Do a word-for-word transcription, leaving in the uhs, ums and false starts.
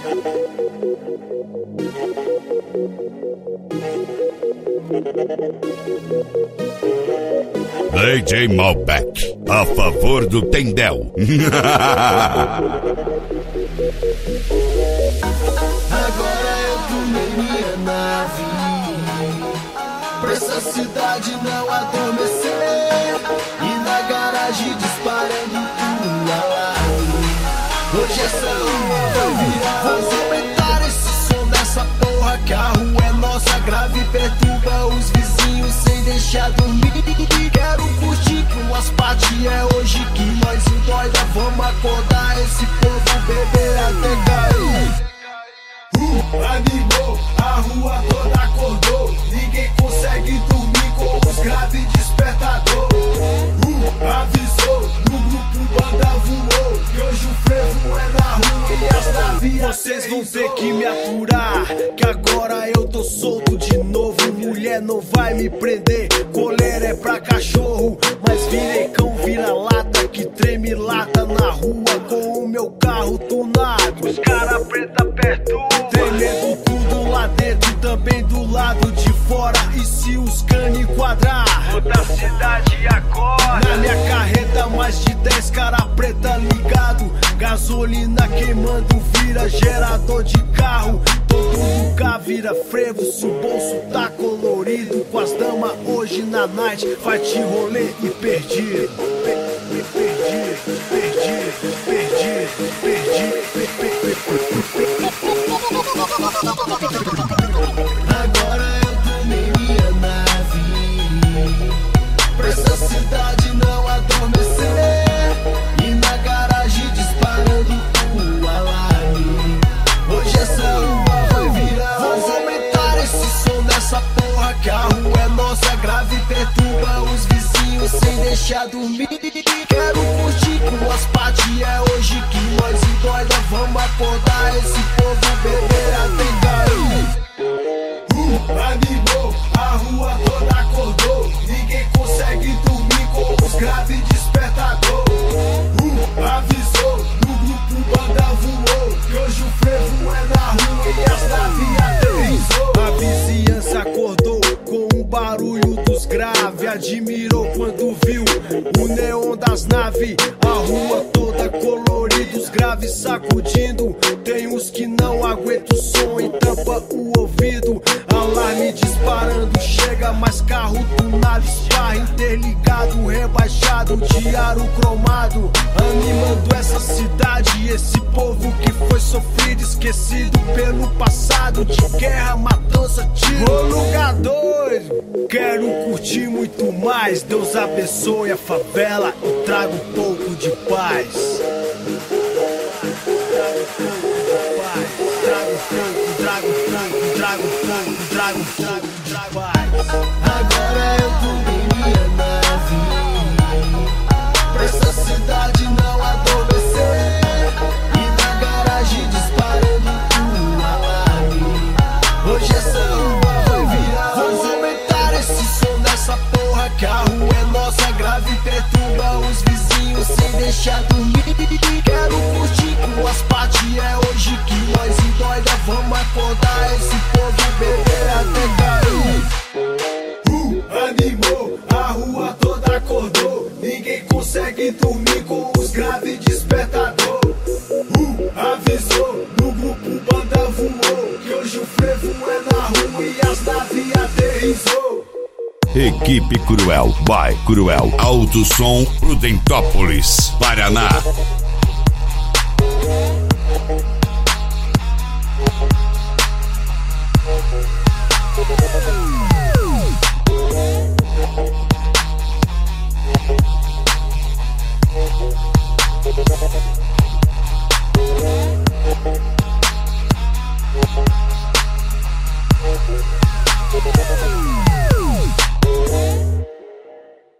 D J Malbec, a favor do Tendel. Agora eu tomei minha nave pra essa cidade não adormecer, e na garagem disparando tudo alarme. Hoje essa rua vai virar. Vamos aumentar esse som dessa porra, que a rua é nossa, grave perturba os vizinhos sem deixar dormir. Quero curtir com as party, é hoje que nós endoida. Vamos acordar esse povo, beber até cair. Uh, animou, a rua toda acordou, ninguém consegue dormir com os graves despertador. Uh, avisou, no grupo banda voou, que hoje o frevo é na rua e as navias. Vocês vão ter que me aturar, que agora eu tô solto de novo. Mulher não vai me prender, coleira é pra cachorro, mas virei cão vira-lata que treme lata na rua com o meu carro tunado. Os cara preta perto, tremendo tudo lá dentro, também do lado de fora. E se os cana enquadrar, toda a cidade acorda. Na minha carreta mais de dez cara preta ligado, gasolina queimando, vira gerador de carro. Todo lugar vira frevo, se o bolso tá colorido. Com as damas hoje na night, vai te rolê e perdi. Me perdi, perdi, perdi, perdi, perdi. Agora eu tomei minha nave pra essa cidade não adormecer, e na garagem disparando o alarme. Hoje essa rua vai virar. Vamos aumentar esse som dessa porra, que a rua é nossa, grave perturba os vizinhos sem deixar dormir. Quero curtir com as party, é hoje que nós endoida. Vamos acordar esse povo, beber até cair. Uh, animou, a rua toda acordou, ninguém consegue dormir com os graves despertador. Uh, avisou, no grupo banda voou, que hoje o frevo é na rua e as navias aterrissou. A vizinhança acordou com o barulho dos graves, admirou quando viu o neon das naves. A rua toda colorida, os graves sacudindo. Tem uns que não aguentam o som e tampa o ouvido. Alarme disparando, chega mais carro do nada, esparra interligado, rebaixado, diário cromado, animando essa cidade, esse povo que foi sofrido, esquecido pelo passado de guerra, matança, tiro. Ô lugar doido, quero curtir muito mais. Deus abençoe a favela e traga um pouco de paz. Trago fogo, trago fogo, trago fogo, trago fogo, trago paz. Agora eu tomei minha nave pra essa cidade não adormecer, e na garagem disparando o alarme. Hoje essa rua vai virar. Vamos aumentar esse som dessa porra, que a rua é nossa, grave perturba os vizinhos sem deixar dormir. Quero curtir com as party, é hoje que nós endoida. Vamos acordar esse povo, beber até cair. Uh, animou, a rua toda acordou, ninguém consegue dormir com os graves despertador. Uh, avisou, no grupo banda voou, que hoje o frevo é na rua e as navias aterrissou. Equipe Cruel, by Cruel Alto Som, Prudentópolis, Paraná. We'll be right back.